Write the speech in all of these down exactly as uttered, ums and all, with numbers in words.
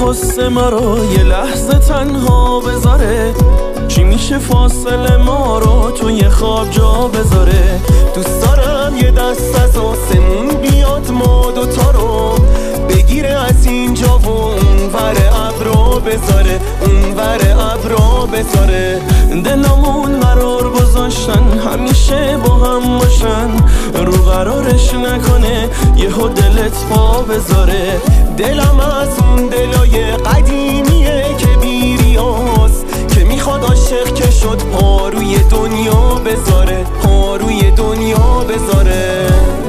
غصه ما رو یه لحظه تنها بذاره؟ چی میشه فاصله ما رو توی خواب جا بذاره؟ دوست دارم یه دست از آسمون بیاد ما دوتا رو بگیره از اینجا و اون ور ابرا بذاره، اون ور ابرا بذاره. دلمون قرار گذاشتن همیشه با هم باشن، رو قرارش نکنه یهو دلت پا بذاره. دلم از اون دلای قدیمیه که بیریاست، که میخواد عاشق که شد پا روی دنیا بذاره، پا روی دنیا بذاره.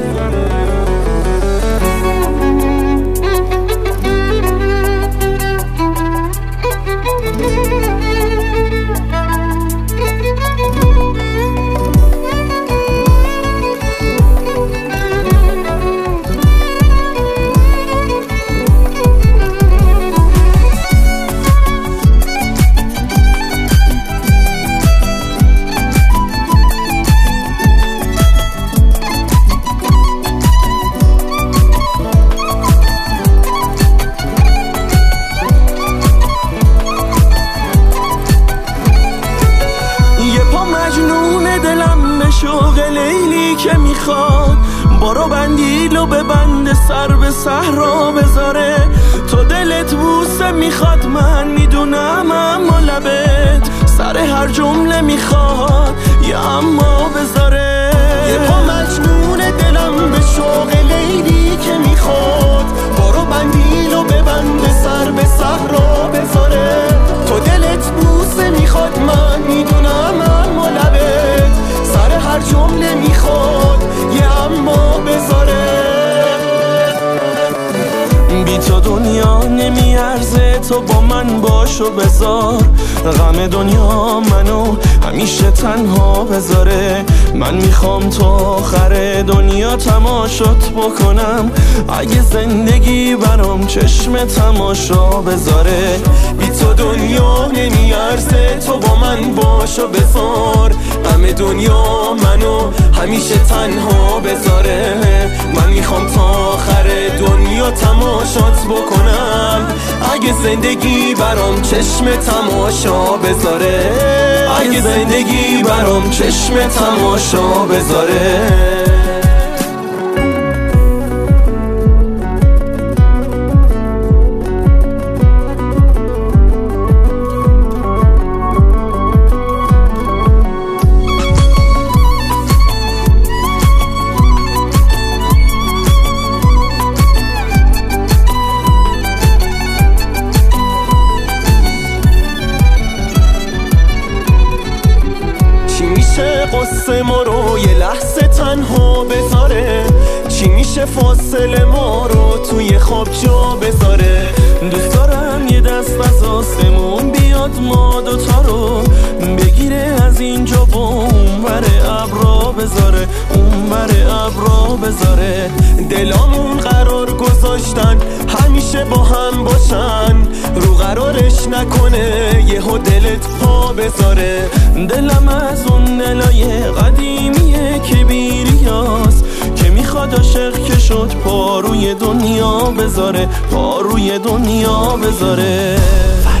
شوق لیلی که میخواد بارو بندیل و به بند سر به صحرا بذاره. تو دلت بوسه میخواد من میدونم، اما لبت سر هر جمله میخواد یه اما بذاره. یه پا مجنون دلم به شوق لیلی که میخواد بارو بندیل و به بند سر به صحرا بذاره. تو دلت بوسه میخواد من میدونم، اما لبت سر هر جمله میخواد یه اما بذاره. بی تو دنیا نمیارزه، تو با من باش و بذار. غم دنیا منو همیشه تنها بذاره. من میخوام تو آخر دنیا تماشات بکنم، اگه زندگی برام چشم تماشا بذاره. بی تو دنیا نمیارزه، تو با من باش و بذار. غم دنیا منو همیشه تنها بذاره. من میخوام تا آخر دنیا تماشات بکنم، اگه زندگی برام چشم تماشا بذاره، اگه زندگی برام چشم تماشا بذاره. قصه ما رو یه لحظه تنها بذاره؟ چی میشه فاصله ما رو توی خواب جا بذاره؟ دوست دارم یه دست از آسمون بیاد ما دوتا رو بگیره از اینجا و اون ور ابرا بذاره، اون ور ابرا بذاره. دلامون قرار گذاشتن همیشه با هم باشن، رو قرارش نکنه یهو دلت پا بذاره. دلم از اون دلای قدیمیه که بیریاست، که میخواد عاشق که شد پا روی دنیا بذاره، پا روی دنیا بذاره.